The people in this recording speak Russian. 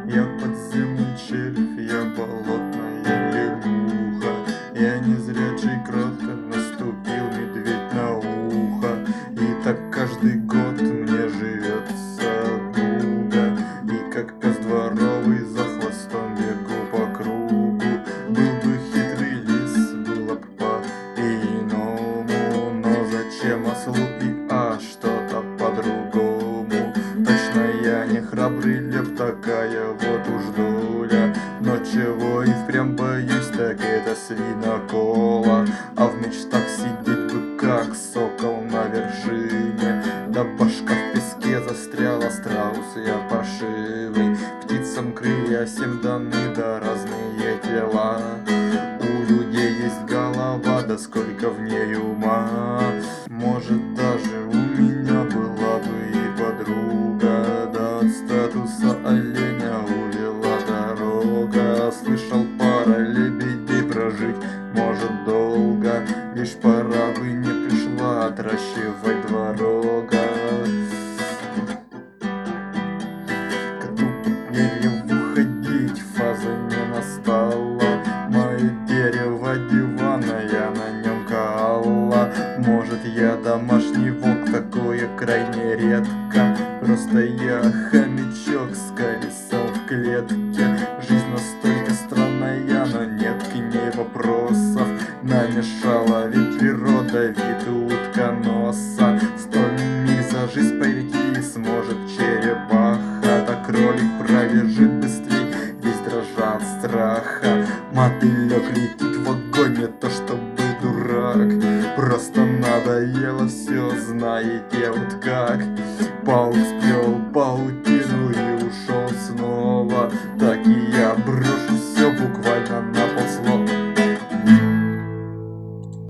Я подземный червь, я болотная лягуха. Я незрячий крот, наступил медведь на ухо. И так каждый год мне живется туго. И как пес дворовый за хвостом бегу по кругу. Был бы хитрый лис, было б по-иному. Но зачем ослу что-то по-другому? Точно я не храбрый лев, такая вот уж доля. Но чего и впрямь боюсь, так это свинокола. А в мечтах сидеть бы как сокол на вершине. Да башка в песке застряла, страус я паршивый. Птицам крылья всем даны, да разные тела. У людей есть голова, да сколько в ней ума. Может, даже у меня была бы и подруга, да от статуса оленя увела дорога. Слышал, пара лебедей прожить может долго, лишь пора бы не пришла отращивать дворога. Коту под дереву ходить, фаза не настала. Мое дерево дивана, я на нем каала. Может, я домашний волк, такое крайне редко. Просто я хомячок с колесом в клетке. Жизнь настолько странная, но нет к ней вопросов. Намешала ведь природа, вид утконоса. 100 миль за жизнь пройти сможет черепаха. Так кролик пробежит быстрей, весь дрожа от страха. Мотылек летит в огонь, не то чтобы дурак. Просто надоело все, знаете вот как. Паук